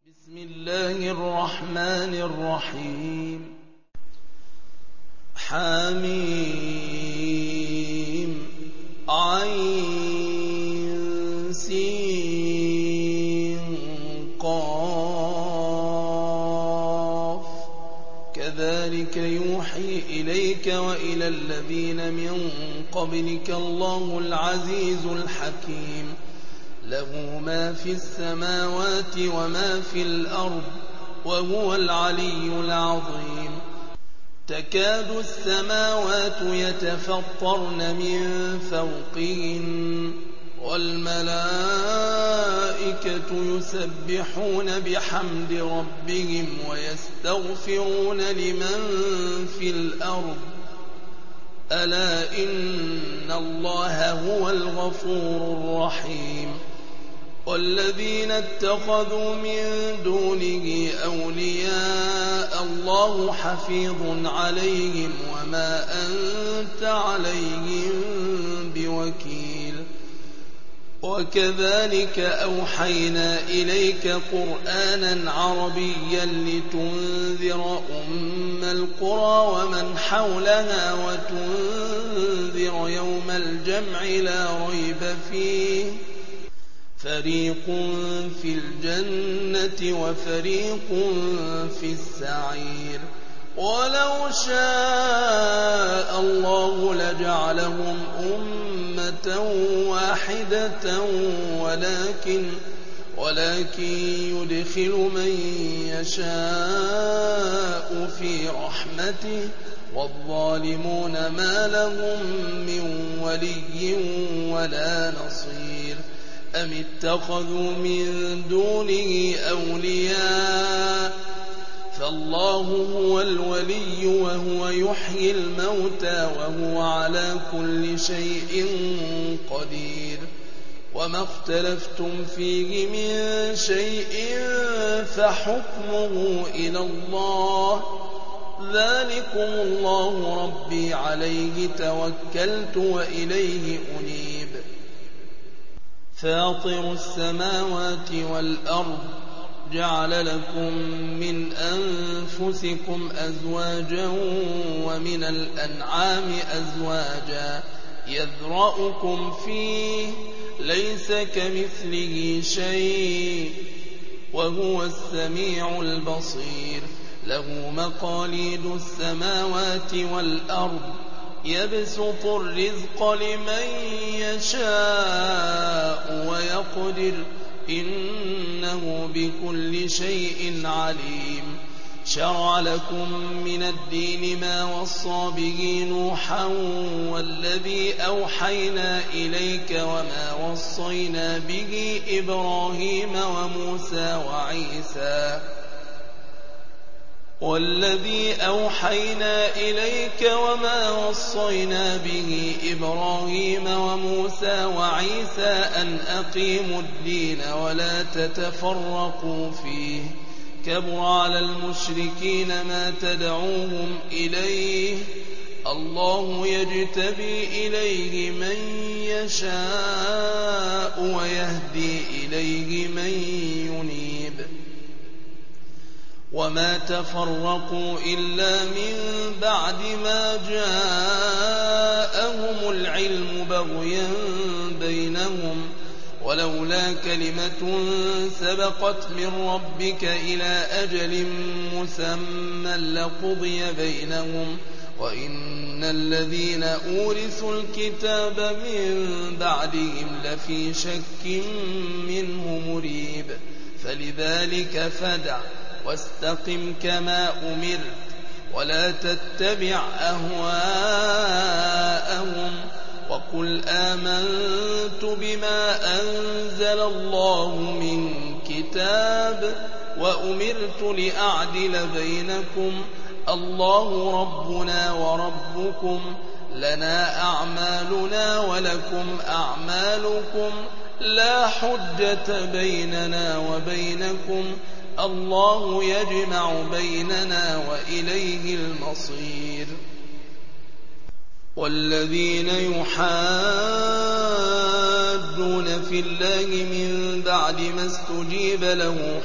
بسم الله الرحمن الرحيم حميم عين سين قاف كذلك يوحي إليك وإلى الذين من قبلك الله العزيز الحكيم له ما في السماوات وما في الأرض وهو العلي العظيم تكاد السماوات يتفطرن من فوقهن والملائكة يسبحون بحمد ربهم ويستغفرون لمن في الأرض ألا إن الله هو الغفور الرحيم والذين اتخذوا من دونه أولياء الله حفيظ عليهم وما أنت عليهم بوكيل وكذلك أوحينا إليك قرآنا عربيا لتنذر أم القرى ومن حولها وتنذر يوم الجمع لا ريب فيه فريق في الجنة وفريق في السعير ولو شاء الله لجعلهم أمة واحدة ولكن يدخل من يشاء في رحمته والظالمون ما لهم من ولي ولا نصير أم اتخذوا من دونه أولياء فالله هو الولي وهو يحيي الموتى وهو على كل شيء قدير وما اختلفتم فيه من شيء فحكمه إلى الله ذلكم الله ربي عليه توكلت وإليه أنيب فاطر السماوات والأرض جعل لكم من أنفسكم أزواجا ومن الأنعام أزواجا يذرأكم فيه ليس كمثله شيء وهو السميع البصير له مقاليد السماوات والأرض يبسط الرزق لمن يشاء ويقدر إنه بكل شيء عليم شرع لكم من الدين ما وصى به نوحا والذي أوحينا إليك وما وصينا به إبراهيم وموسى وعيسى أن أقيموا الدين ولا تتفرقوا فيه كبر على المشركين ما تدعوهم إليه الله يجتبي إليه من يشاء ويهدي إليه من ينيب وما تفرقوا إلا من بعد ما جاءهم العلم بغيا بينهم ولولا كلمة سبقت من ربك إلى أجل مسمى لقضي بينهم وإن الذين أورثوا الكتاب من بعدهم لفي شك منه مريب فلذلك فادع واستقم كما أمرت ولا تتبع أهواءهم وقل آمنت بما أنزل الله من كتاب وأمرت لأعدل بينكم الله ربنا وربكم لنا أعمالنا ولكم أعمالكم لا حجة بيننا وبينكم الله يجمع بيننا وإليه المصير والذين يحادون في الله من بعد ما استجيب له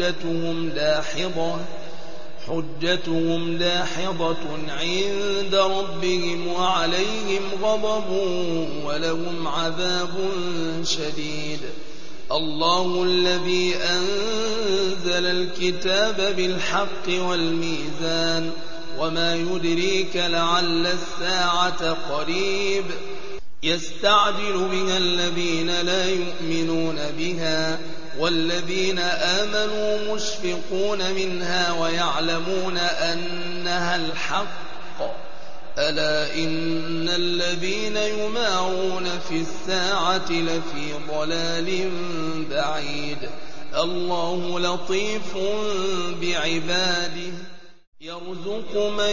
حجتهم داحضة عند ربهم وعليهم غضب ولهم عذاب شديد. الله الذي أنزل الكتاب بالحق والميزان وما يدريك لعل الساعة قريب يستعجل بها الذين لا يؤمنون بها والذين آمنوا مشفقون منها ويعلمون أنها الحق ألا إن الذين يمارون في الساعة لفي ضلال بعيد. الله لطيف بعباده يرزق من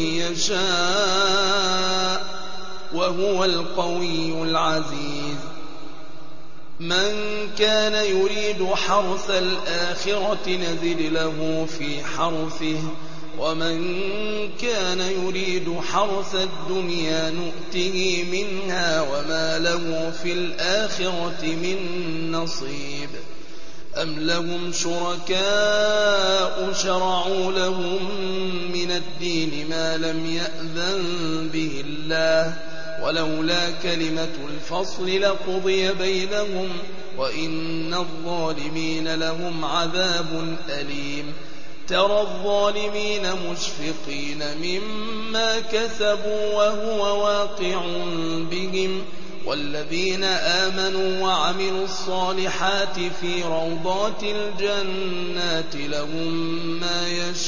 يشاء وهو القوي العزيز. من كان يريد حرث الآخرة نزد له في حرثه ومن كان يريد حرث الدنيا نؤته منها وما له في الآخرة من نصيب. أم لهم شركاء شرعوا لهم من الدين ما لم يأذن به الله ولولا كلمة الفصل لقضي بينهم وإن الظالمين لهم عذاب أليم. ترى الظالمين مشفقين مما كسبوا وهو واقع بهم والذين آمنوا وعملوا الصالحات في روضات الجنات لهم ما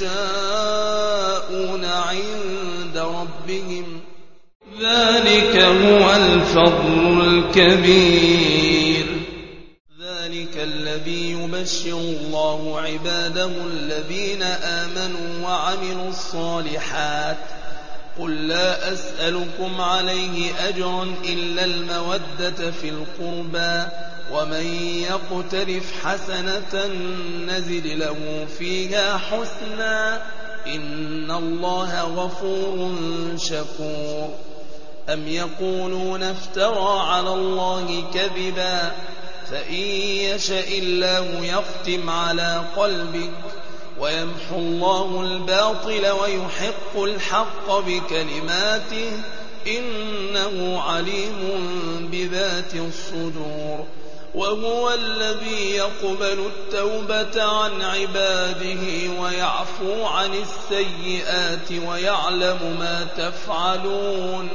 يشاءون عند ربهم ذلك هو الفضل الكبير. ذلك الذي يبشر الله عباده الذين آمنوا وعملوا الصالحات. قل لا أسألكم عليه أجرا إلا المودة في القربى ومن يقترف حسنة نزد له فيها حسنا إن الله غفور شكور. أم يقولون افترى على الله كذبا فإن يشاء الله يختم على قلبك ويمحو الله الباطل ويحق الحق بكلماته إنه عليم بذات الصدور. وهو الذي يقبل التوبة عن عباده ويعفو عن السيئات ويعلم ما تفعلون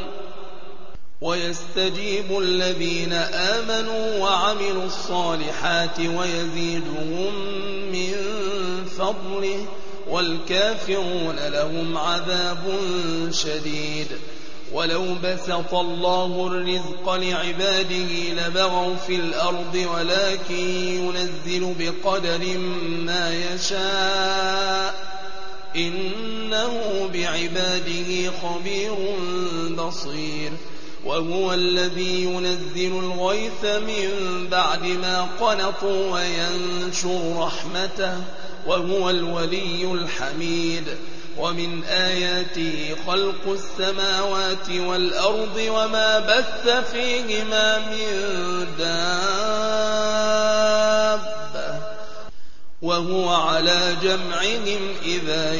ويستجيب الذين آمنوا وعملوا الصالحات ويزيدهم من فضله والكافرون لهم عذاب شديد. ولو بسط الله الرزق لعباده لبغوا في الأرض ولكن ينزل بقدر ما يشاء إنه بعباده خبير بصير. وهو الذي ينزل الغيث من بعد ما قنطوا وينشر رحمته وهو الولي الحميد. ومن آياته خلق السماوات والأرض وما بث فيهما من دابة وهو على جمعهم إذا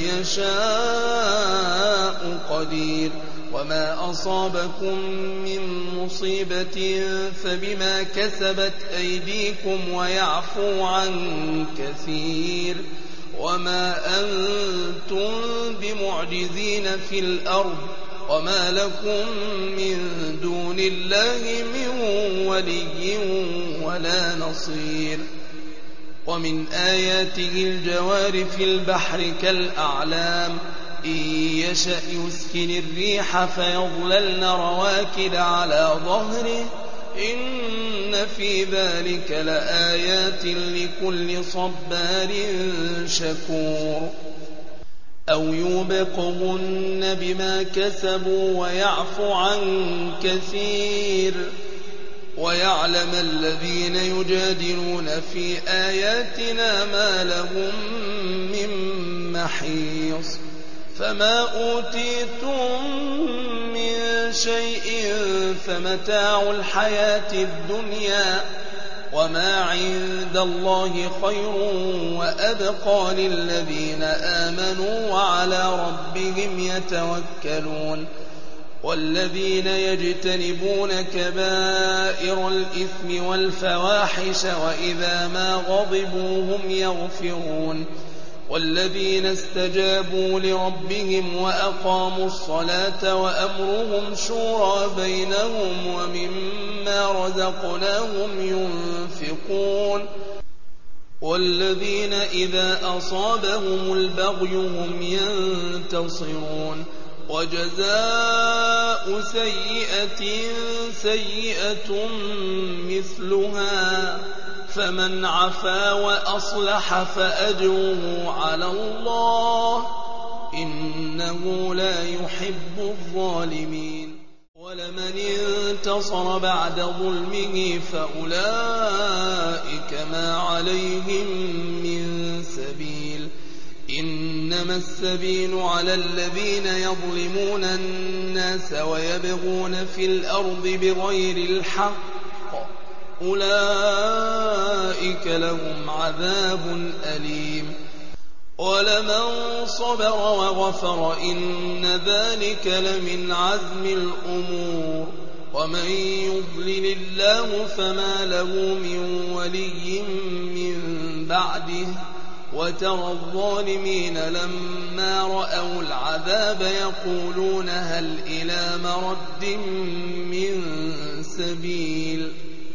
يشاء قدير. وما أصابكم من مصيبة فبما كسبت أيديكم ويعفو عن كثير. وما أنتم بمعجزين في الأرض وما لكم من دون الله من ولي ولا نصير. ومن آياته الجوار في البحر كالأعلام إن يشأ يسكن الريح فيظللن رواكد على ظهره إن في ذلك لآيات لكل صبار شكور. أو يوبقهن بما كسبوا ويعفو عن كثير. ويعلم الذين يجادلون في آياتنا ما لهم من محيص. فما أوتيتم من شيء فمتاع الحياة الدنيا وما عند الله خير وأبقى للذين آمنوا وعلى ربهم يتوكلون والذين يجتنبون كبائر الإثم والفواحش وإذا ما غضبوا هم يغفرون والذين استجابوا لربهم وأقاموا الصلاة وأمرهم شورى بينهم ومما رزقناهم ينفقون والذين إذا أصابهم البغي هم ينتصرون وجزاء سيئة سيئة مثلها فمن عفا وأصلح فأجره على الله إنه لا يحب الظالمين ولمن انتصر بعد ظلمه فأولئك ما عليهم من سبيل إنما السبيل على الذين يظلمون الناس ويبغون في الأرض بغير الحق أولئك لهم عذاب أليم ولمن صبر وغفر إن ذلك لمن عزم الأمور ومن يضلل الله فما له من ولي من بعده وترى الظالمين لما رأوا العذاب يقولون هل إلى مرد من سبيل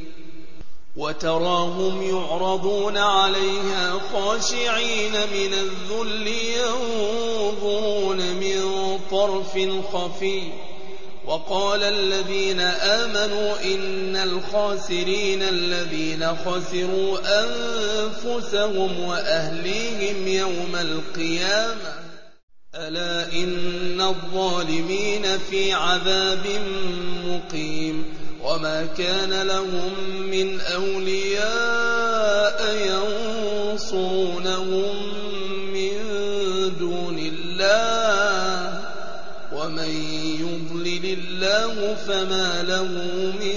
وتراهم يعرضون عليها خاشعين من الذل ينظرون من طرف خفي وقال الذين آمنوا إن الخاسرين الذين خسروا أنفسهم وأهليهم يوم القيامة ألا إن الظالمين في عذاب مقيم وما كان لهم من أولياء ينصرونهم من دون الله ومن يضلل الله فما له من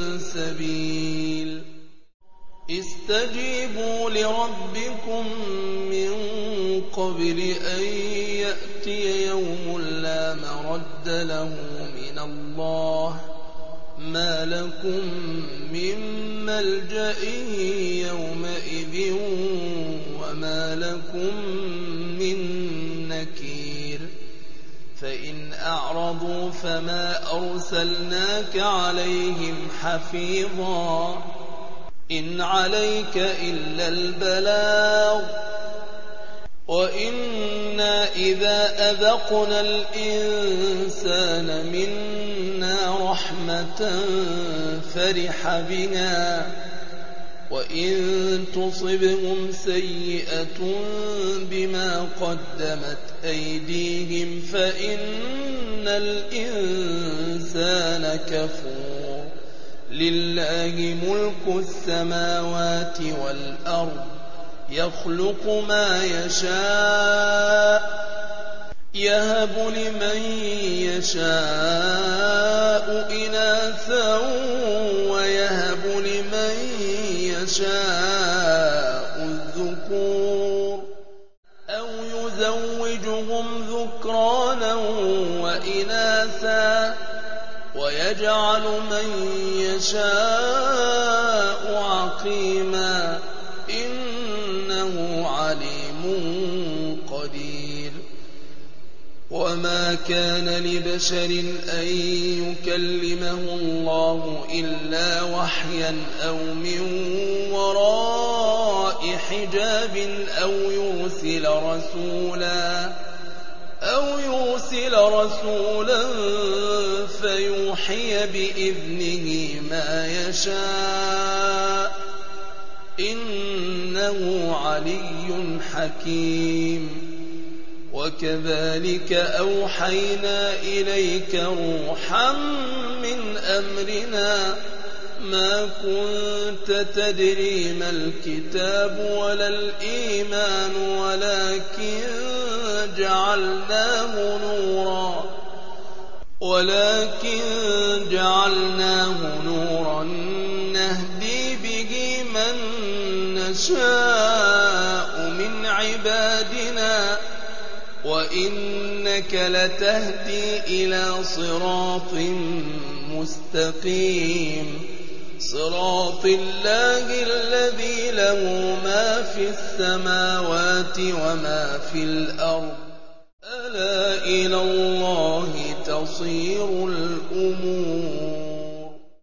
سبيل استجيبوا لربكم من قبل أن يأتي يوم لا مرد له من الله ما لكم من ملجأ يومئذ وما لكم من نكير فإن أعرضوا فما أرسلناك عليهم حفيظا إن عليك إلا البلاغ وإنا إذا أذقنا الإنسان منا رحمة فرح بها وإن تصبهم سيئة بما قدمت أيديهم فإن الإنسان كفور لله ملك السماوات والأرض يخلق ما يشاء يهب لمن يشاء إناثا ويهب لمن يشاء الذكور أو يزوجهم ذكرانا وإناثا ويجعل من يشاء عقيما إنه عليم قدير وما كان لبشر أن يكلمه الله إلا وحيا أو من وراء حجاب أو يرسل رسولا فيوحي بإذنه ما يشاء إنه علي حكيم وكذلك أوحينا إليك روحا من أمرنا ما كنت تدري ما الكتاب ولا الإيمان ولكن جعلناه نورا نهدي به من نشاء من عبادنا وإنك لتهدي إلى صراط مستقيم صراط الله الذي له ما في السماوات وما في الأرض ألا إلى الله تصير